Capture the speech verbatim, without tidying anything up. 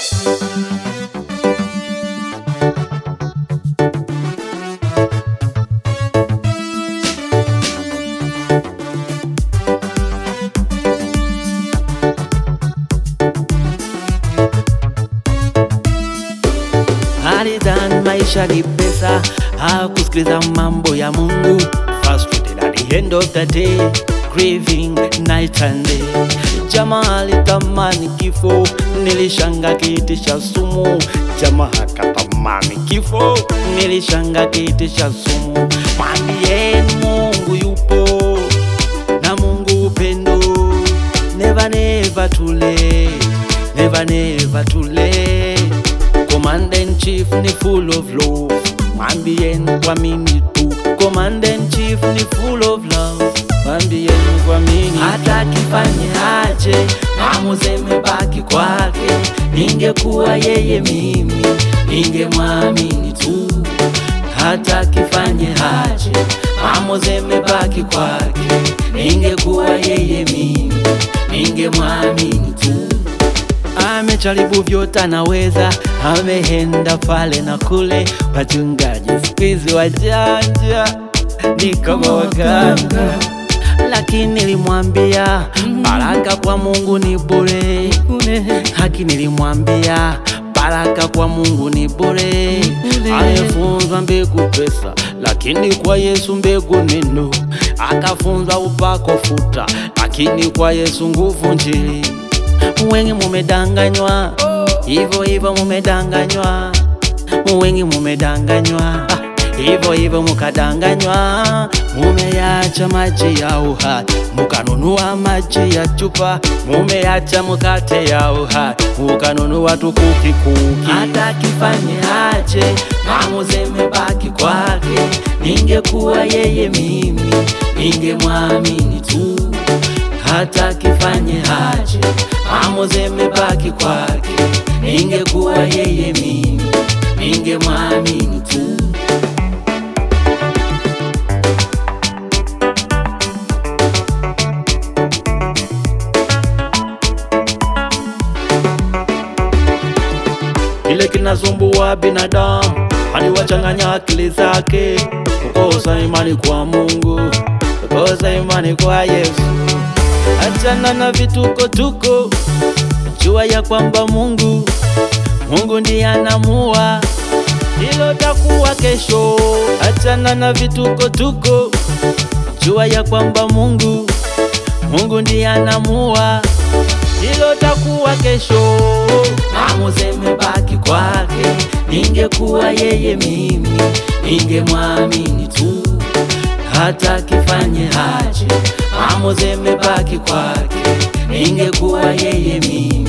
Alidhani maisha ni pesa, hakusikiliza mambo ya Mungu. Frustrated at the end of the day, grieving night and day. Jamaa alitamani kifo, nilishanga kiti cha sumu. Jamaa akatamani kifo, nilishanga kiti cha sumu. Mwambieni Mungu yupo, na Mungu upendo. Never never too late, never never too late. Commander in Chief ni full of love, mwambieni kwa mimi tu. Commander in Chief ni full of love, mwambieni kwa mimi. Hata kifanye aje, maamuzi yamebaki kwake. Ningekuwa yeye mimi, ningemwamini tu. Hata kifanye aje, maamuzi yamebaki kwake. Ningekuwa yeye mimi, ningemwamini tu. Amejaribu vyote anaweza, ameenda pale na kule. Wachungaji siku hizi wajanja, ni kama waganga. Lakini nilimwambia baraka kwa Mungu ni bure. Haki nilimwambia baraka kwa Mungu ni bure. Alifunzwa mbegu pesa, lakini kwa Yesu mbegu neno. Akafunzwa upako futa, lakini kwa Yesu nguvu njili. Wengi mumedanganywa, hivyo hivyo mumedanganywa. Wengi mumedanganywa, hivyo hivyo mukadanganywa. Mumeacha maji ya uhai, mukanunua maji ya chupa. Mumeacha mkate ya uhai, mukanunua tukuki kuki. Hata kifanye aje, maamuzi yamebaki kwake. Ningekuwa yeye mimi, ningemwamini tu. Hata kifanye aje, maamuzi yamebaki kwake. Ningekuwa yeye mimi, ningemwamini tu. Kile kinasumbua binadamu, aliwachanganya akili zake. Kukosa imani kwa Mungu, kukosa imani kwa Yesu. Achana na vituko tuko, jua ya kwamba Mungu Mungu ndiye anamua hilo takuwa kesho. Achana na vituko tuko, jua ya kwamba Mungu Mungu ndiye anamua hilo takuwa kesho. Maamuzi yamebaki kwake. Ningekuwa yeye mimi, ningemwamini tu. Hata kifanye aje, maamuzi yamebaki kwake. Ningekuwa yeye mimi,